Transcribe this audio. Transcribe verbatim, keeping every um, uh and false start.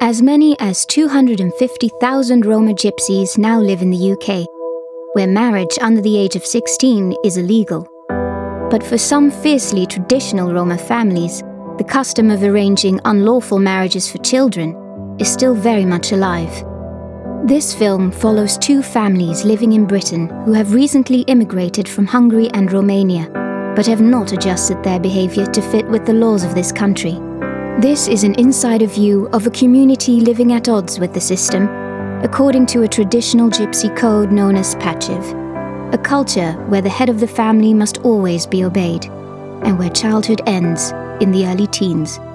As many as two hundred fifty thousand Roma gypsies now live in the U K, where marriage under the age of sixteen is illegal. But for some fiercely traditional Roma families, the custom of arranging unlawful marriages for children is still very much alive. This film follows two families living in Britain who have recently immigrated from Hungary and Romania, but have not adjusted their behavior to fit with the laws of this country. This is an insider view of a community living at odds with the system, according to a traditional gypsy code known as Pachev, a culture where the head of the family must always be obeyed, and where childhood ends in the early teens.